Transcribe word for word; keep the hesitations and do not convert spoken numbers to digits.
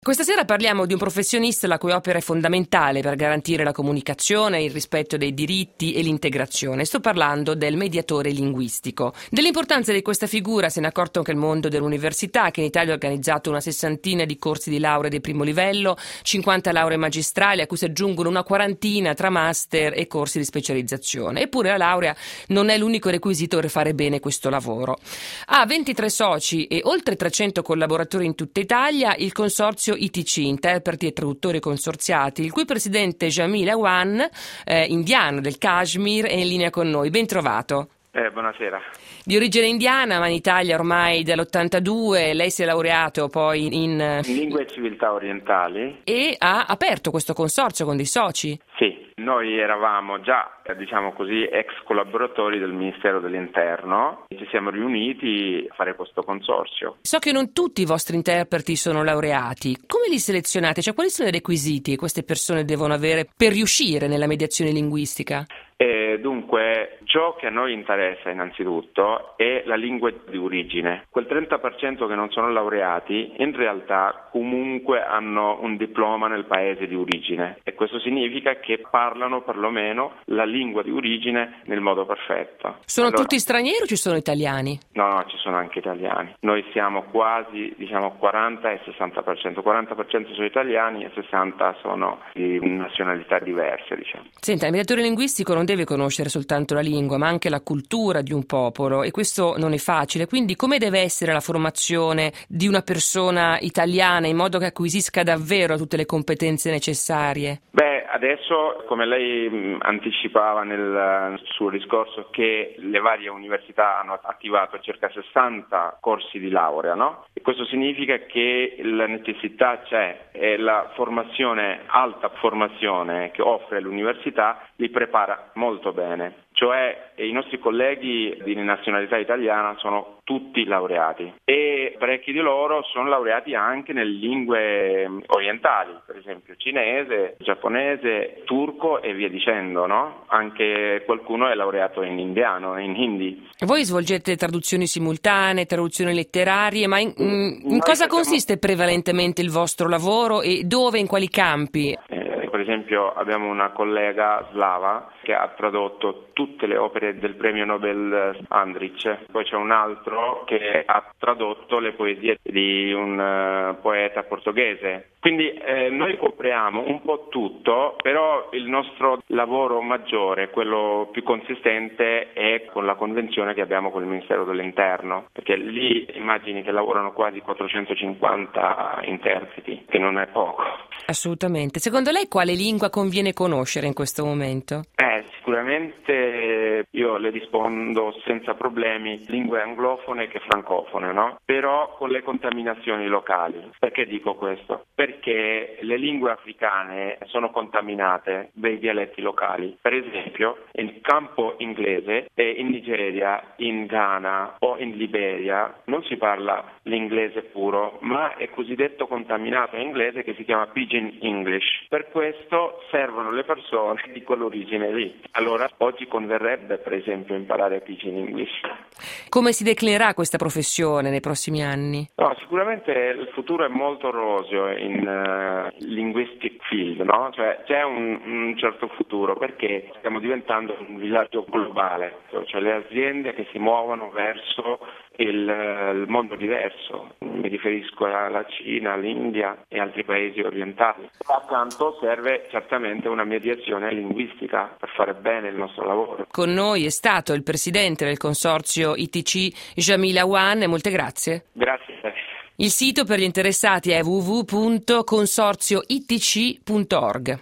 Questa sera parliamo di un professionista la cui opera è fondamentale per garantire la comunicazione, il rispetto dei diritti e l'integrazione. Sto parlando del mediatore linguistico. Dell'importanza di questa figura se ne è accorto anche il mondo dell'università, che in Italia ha organizzato una sessantina di corsi di laurea di primo livello, cinquanta lauree magistrali, a cui si aggiungono una quarantina tra master e corsi di specializzazione. Eppure la laurea non è l'unico requisito per fare bene questo lavoro. Ha ventitré soci e oltre trecento collaboratori in tutta Italia il consorzio I T C, interpreti e traduttori consorziati, il cui presidente Jamil Awan, eh, indiano del Kashmir, è in linea con noi. Ben trovato. Eh, buonasera. Di origine indiana, ma in Italia ormai dall'ottantadue, lei si è laureato poi in... in lingue e civiltà orientali. E ha aperto questo consorzio con dei soci. Sì, noi eravamo già, diciamo così, ex collaboratori del Ministero dell'Interno e ci siamo riuniti a fare questo consorzio. So che non tutti i vostri interpreti sono laureati. Come li selezionate? Cioè, quali sono i requisiti che queste persone devono avere per riuscire nella mediazione linguistica? E dunque, ciò che a noi interessa innanzitutto è la lingua di origine. Quel trenta per cento che non sono laureati in realtà comunque hanno un diploma nel paese di origine e questo significa che parlano perlomeno la lingua di origine nel modo perfetto. Sono allora, tutti stranieri o ci sono italiani? No, no, ci sono anche italiani. Noi siamo quasi, diciamo, quaranta e sessanta per cento. quaranta per cento sono italiani e sessanta sono di nazionalità diverse, diciamo. Senta, il mediatore linguistico non deve conoscere soltanto la lingua, ma anche la cultura di un popolo, e questo non è facile. Quindi come deve essere la formazione di una persona italiana in modo che acquisisca davvero tutte le competenze necessarie? Beh, adesso, come lei anticipava nel suo discorso, che le varie università hanno attivato circa sessanta corsi di laurea, no? E questo significa che la necessità c'è e la formazione, alta formazione che offre l'università li prepara molto bene. Cioè i nostri colleghi di nazionalità italiana sono tutti laureati e parecchi di loro sono laureati anche nelle lingue orientali, per esempio cinese, giapponese, turco e via dicendo, no? Anche qualcuno è laureato in indiano, in hindi. Voi svolgete traduzioni simultanee, traduzioni letterarie, ma in, in, in cosa facciamo... consiste prevalentemente il vostro lavoro e dove, in quali campi? Eh, per esempio abbiamo una collega slava che ha tradotto tutte le opere del premio Nobel Andrich, poi c'è un altro che ha tradotto le poesie di un uh, poeta portoghese. Quindi eh, noi copriamo un po' tutto, però il nostro lavoro maggiore, quello più consistente, è con la convenzione che abbiamo con il Ministero dell'Interno, perché lì immagini che lavorano quasi quattrocentocinquanta interpreti, che non è poco. Assolutamente. Secondo lei quale lingua conviene conoscere in questo momento? Eh, sicuramente io le rispondo senza problemi lingue anglofone che francofone, no? Però con le contaminazioni locali. Perché dico questo? Perché le lingue africane sono contaminate dai dialetti locali. Per esempio, in campo inglese e in Nigeria, in Ghana o in Liberia non si parla l'inglese puro, ma è cosiddetto contaminato inglese che si chiama Pidgin English. Per questo servono le persone di quell'origine lì. Allora oggi converrebbe per esempio imparare Pidgin English. Come si declinerà questa professione nei prossimi anni? No, sicuramente il futuro è molto roseo in uh, linguistic field, no? Cioè c'è un, un certo futuro perché stiamo diventando un villaggio globale, cioè le aziende che si muovono verso il, il mondo diverso. Mi riferisco alla Cina, all'India e altri paesi orientali. Accanto serve certamente una mediazione linguistica per fare bene il nostro lavoro. Con noi è stato il presidente del consorzio I T C, Jamil Awan, e molte grazie. Grazie. Il sito per gli interessati è w w w punto consorzio i t c punto org.